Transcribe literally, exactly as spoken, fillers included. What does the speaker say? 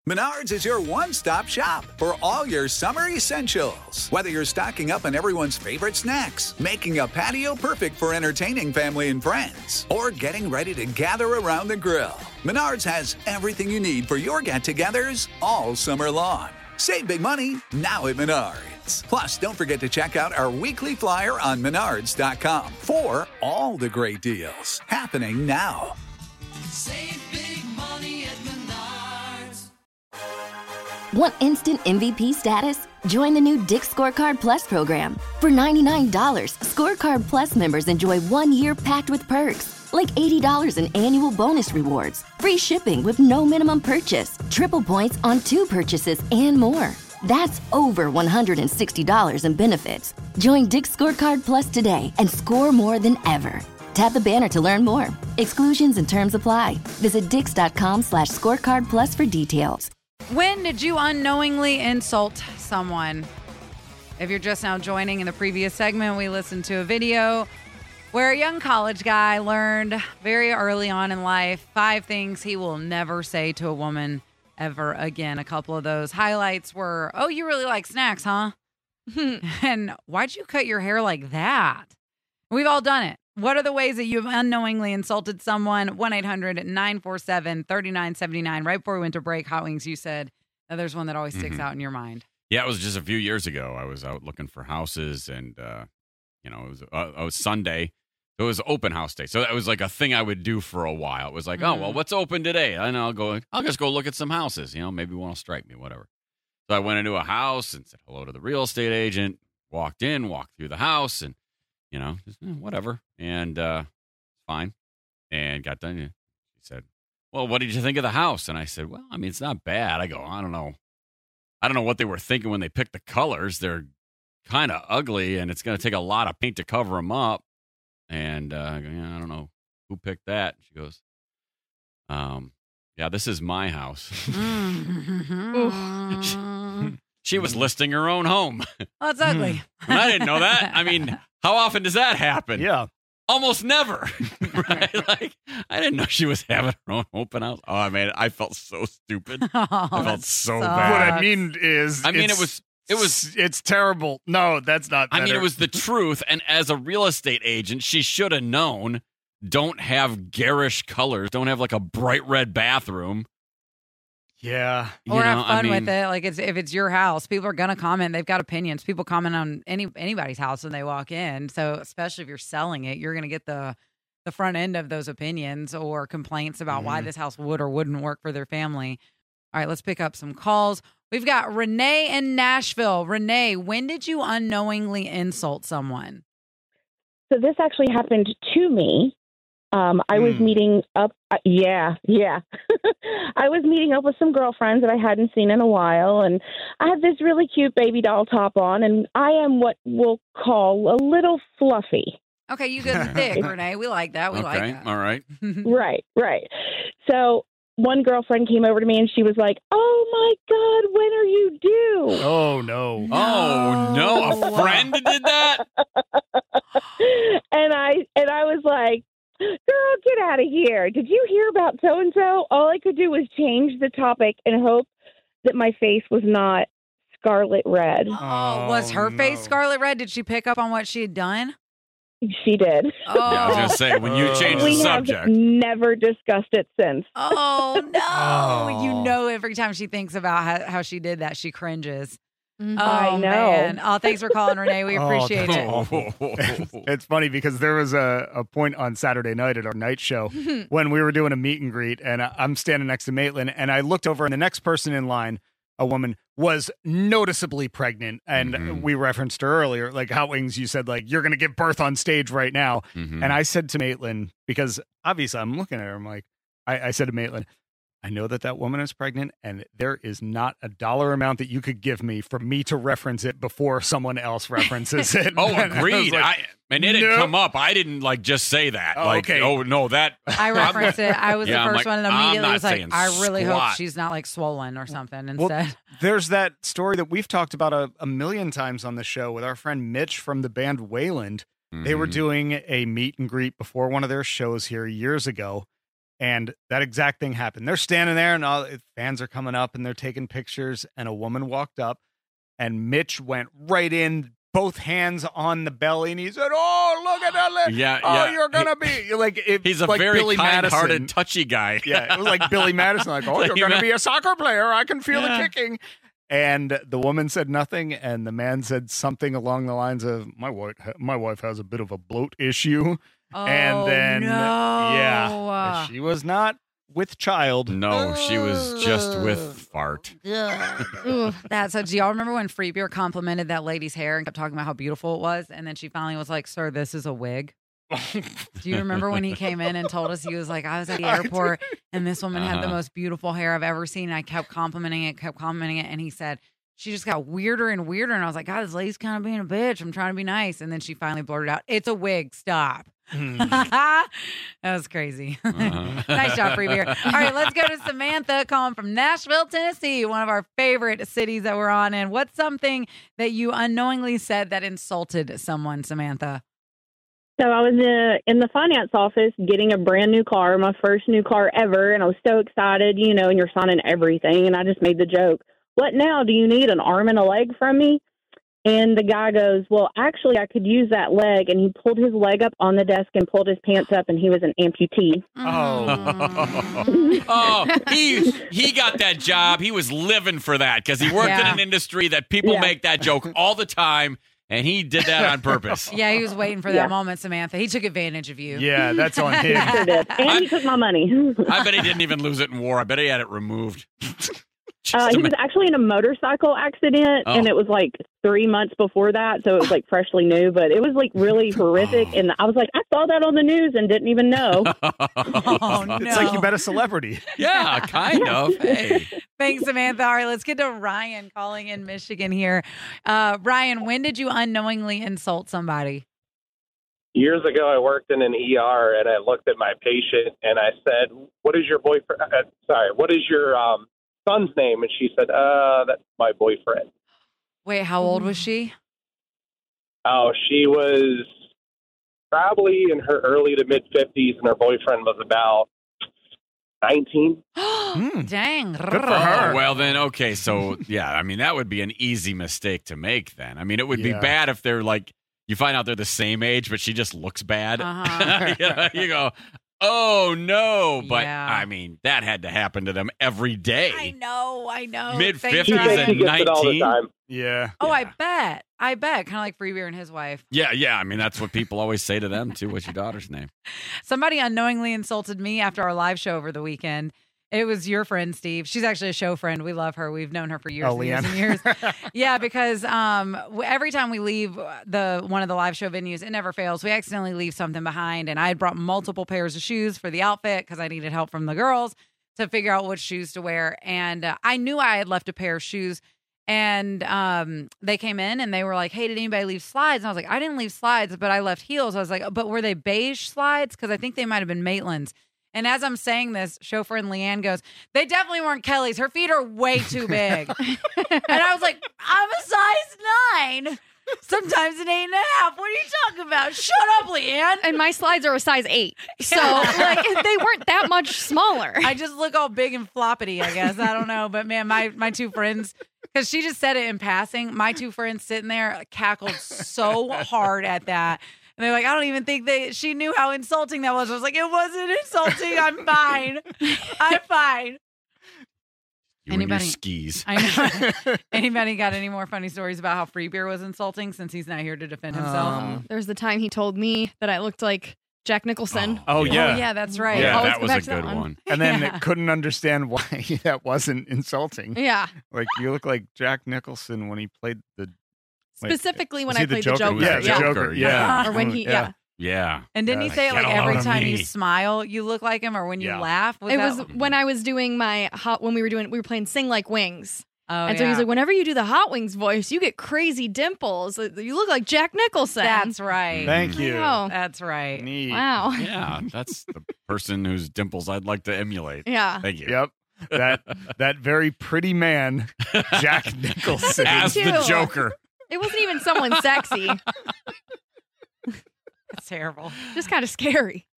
Menards is your one-stop shop for all your summer essentials. Whether you're stocking up on everyone's favorite snacks, making a patio perfect for entertaining family and friends, or getting ready to gather around the grill, Menards has everything you need for your get-togethers all summer long. Save big money now at Menards. Plus, don't forget to check out our weekly flyer on menards dot com for all the great deals happening now. Save big money at Menards. Want instant M V P status? Join the new Dick's Scorecard Plus program. For ninety-nine dollars, Scorecard Plus members enjoy one year packed with perks, like eighty dollars in annual bonus rewards, free shipping with no minimum purchase, triple points on two purchases, and more. That's over one hundred sixty dollars in benefits. Join Dick's Scorecard Plus today and score more than ever. Tap the banner to learn more. Exclusions and terms apply. Visit dix.com slash scorecard plus for details. When did you unknowingly insult someone? If you're just now joining, in the previous segment, we listened to a video where a young college guy learned very early on in life five things he will never say to a woman ever again. A couple of those highlights were, oh, you really like snacks, huh? And why'd you cut your hair like that? We've all done it. What are the ways that you've unknowingly insulted someone? one eight hundred nine four seven three nine seven nine. Right before we went to break, Hot Wings, you said that there's one that always sticks Mm-hmm. out in your mind. Yeah, it was just a few years ago. I was out looking for houses, and uh, you know, it was uh, it was Sunday, so it was open house day. So that was like a thing I would do for a while. It was like, Mm-hmm. oh well, what's open today? And I'll go, I'll just go look at some houses. You know, maybe one will strike me, whatever. So I went into a house and said hello to the real estate agent. Walked in, walked through the house, and you know, just, eh, whatever, and uh, fine, and got done. She said, well, what did you think of the house? And I said, well, I mean, it's not bad. I go, I don't know. I don't know what they were thinking when they picked the colors. They're kind of ugly, and it's going to take a lot of paint to cover them up. And uh, I go, yeah, I don't know who picked that. She goes, um, yeah, this is my house. She was listing her own home. Well, that's ugly. And I didn't know that. I mean, how often does that happen? Yeah. Almost never. Right? Like, I didn't know she was having her own open house. Oh, man, I felt so stupid. Oh, I felt that so sucks. bad. What I mean is, I mean, it it's- was, it was, it's terrible. No, that's not. I mean, better. it was the truth. And as a real estate agent, she should have known, don't have garish colors. Don't have like a bright red bathroom. Yeah. You Or know, have fun I mean, with it. Like, it's if it's your house, people are gonna comment. They've got opinions. People comment on any anybody's house when they walk in. So especially if you're selling it, you're gonna get the the front end of those opinions or complaints about Mm-hmm. why this house would or wouldn't work for their family. All right, let's pick up some calls. We've got Renee in Nashville. Renee, when did you unknowingly insult someone? So this actually happened to me. Um, I was Hmm. meeting up. Uh, yeah, yeah. I was meeting up with some girlfriends that I hadn't seen in a while, and I had this really cute baby doll top on, and I am what we'll call a little fluffy. Okay, you good and thick, Renee. We like that. We okay, like that. all right. Right, right. So one girlfriend came over to me, and she was like, "Oh my God, when are you due?" Oh no. Oh, no. A friend did that? and I and I was like, "Girl, get out of here. Did you hear about so-and-so?" All I could do was change the topic and hope that my face was not scarlet red. Oh, was her Oh, face no. scarlet red? Did she pick up on what she had done? She did. Oh, Yeah, I was going to say, when you Oh. change the We have subject. never discussed it since. oh no. Oh. You know, every time she thinks about how, how she did that, she cringes. Oh, I know. man. Oh, thanks for calling, Renee. We Oh, appreciate that's it. awful. It's funny because there was a, a point on Saturday night at our night show when we were doing a meet and greet, and I- I'm standing next to Maitland, and I looked over, and the next person in line, a woman, was noticeably pregnant. And Mhm. we referenced her earlier, like Hot Wings, you said, like, you're going to give birth on stage right now. Mhm. And I said to Maitland, because obviously I'm looking at her, I'm like, I, I said to Maitland, I know that that woman is pregnant, and there is not a dollar amount that you could give me for me to reference it before someone else references it. Oh, And I was agreed. like, I, and it didn't nope. come up. I didn't like just say that. Oh, like, okay. oh no, that I referenced it. I was Yeah, the I'm first like, one that I'm immediately not was like, saying I really hope squat. she's not like swollen or something Well, instead. there's that story that we've talked about a, a million times on the show with our friend Mitch from the band Wayland. They were Mhm. doing a meet and greet before one of their shows here years ago. And that exact thing happened. They're standing there and all fans are coming up and they're taking pictures. And a woman walked up and Mitch went right in, both hands on the belly. And he said, oh, look at that. Yeah, oh, yeah. you're going to be like, it, He's a like very Billy kind-hearted, Madison. touchy guy. Yeah, it was like Billy Madison, like, oh, Like you're he going to ma- be a soccer player. I can feel Yeah. the kicking. And the woman said nothing, and the man said something along the lines of, my wife, my wife has a bit of a bloat issue. Oh, and then, no. yeah, she was not with child. No, she was just with fart. Ooh, that's so. Do y'all remember when Free Beer complimented that lady's hair and kept talking about how beautiful it was? And then she finally was like, sir, this is a wig. Do you remember when he came in and told us he was like, I was at the airport and this woman had the Uh-huh. most beautiful hair I've ever seen. And I kept complimenting it, kept complimenting it. And he said, she just got weirder and weirder. And I was like, God, this lady's kind of being a bitch. I'm trying to be nice. And then she finally blurted out, it's a wig. Stop. That was crazy. Uh-huh. Nice job, Free Beer. All right, let's go to Samantha calling from Nashville, Tennessee, one of our favorite cities that we're on. And what's something that you unknowingly said that insulted someone, Samantha? So I was in, in the finance office getting a brand new car, my first new car ever, and I was so excited, you know, and you're signing everything. And I just made the joke, what now? Do you need an arm and a leg from me? And the guy goes, well, actually, I could use that leg. And he pulled his leg up on the desk and pulled his pants up, and he was an amputee. Oh. Oh, he he got that job. He was living for that because he worked Yeah. in an industry that people Yeah. make that joke all the time, and he did that on purpose. Yeah, he was waiting for Yeah. that moment, Samantha. He took advantage of you. Yeah, that's on him. Sure did. And he took my money. I bet he didn't even lose it in war. I bet he had it removed. Just Uh, to he was ma- actually in a motorcycle accident, Oh. and it was like three months before that, so it was like freshly new, but it was like really horrific. Oh. And I was like, I saw that on the news and didn't even know. Oh, no. It's like you met a celebrity. yeah, kind of. Hey. Thanks, Samantha. All right, let's get to Ryan calling in Michigan here. Uh, Ryan, when did you unknowingly insult somebody? Years ago, I worked in an E R, and I looked at my patient, and I said, what is your boyfriend? Uh, sorry, what is your um, son's name? And she said, uh, that's my boyfriend. Wait, how old was she? Oh, she was probably in her early to mid-fifties, and her boyfriend was about nineteen. Hmm. Dang. for her. Oh, well, then, okay. So, yeah, I mean, that would be an easy mistake to make then. I mean, it would be Yeah. bad if they're like, you find out they're the same age, but she just looks bad. Uh-huh. you, know, you go, oh, no. But, Yeah. I mean, that had to happen to them every day. I know, I know. Mid-fifties She Thank said God. she and gets it all the nineteen? time. Yeah. Oh, I Yeah. bet. I bet. Kind of like Free Beer and his wife. Yeah, yeah. I mean, that's what people always say to them, too. What's your daughter's name? Somebody unknowingly insulted me after our live show over the weekend. It was your friend, Steve. She's actually a show friend. We love her. We've known her for years Oh, and years and years. Yeah, because um, w- every time we leave the one of the live show venues, it never fails. We accidentally leave something behind. And I had brought multiple pairs of shoes for the outfit because I needed help from the girls to figure out which shoes to wear. And uh, I knew I had left a pair of shoes. And um, they came in and they were like, hey, did anybody leave slides? And I was like, I didn't leave slides, but I left heels. I was like, but were they beige slides? Because I think they might have been Maitland's. And as I'm saying this, show friend Leanne goes, they definitely weren't Kelly's. Her feet are way too big. And I was like, I'm a size nine. Sometimes an eight and a half. What are you talking about? Shut up, Leanne. And my slides are a size eight. So, like, they weren't that much smaller. I just look all big and floppity, I guess. I don't know. But man, my, my two friends, because she just said it in passing, my two friends sitting there cackled so hard at that. And they're like, I don't even think they, she knew how insulting that was. I was like, it wasn't insulting. I'm fine. I'm fine. You and Anybody- your skis. I know. Anybody got any more funny stories about how Free Beer was insulting since he's not here to defend himself? Um, There's the time he told me that I looked like Jack Nicholson. Oh, yeah. Oh, yeah, that's right. Yeah, Always that go was back a to that good one. one. And then Yeah. it couldn't understand why that wasn't insulting. Yeah. Like, you look like Jack Nicholson when he played the. wait, Specifically when was he I played the Joker? Joker. Yeah, the the yeah. Joker. Joker, Yeah. Or when he, yeah. Yeah. And didn't Yeah, he say it like, like get every out of time you me. smile, you look like him, or when you Yeah. laugh? Was It that- was when I was doing my hot, when we were doing, we were playing Sing Like Wings. Oh, and so yeah. he's like, whenever you do the Hot Wings voice, you get crazy dimples. You look like Jack Nicholson. That's right. Thank you. Wow. That's right. Neat. Wow. Yeah, that's the person whose dimples I'd like to emulate. Yeah. Thank you. Yep. That that very pretty man, Jack Nicholson. As the too. Joker. It wasn't even someone sexy. That's terrible. Just kind of scary.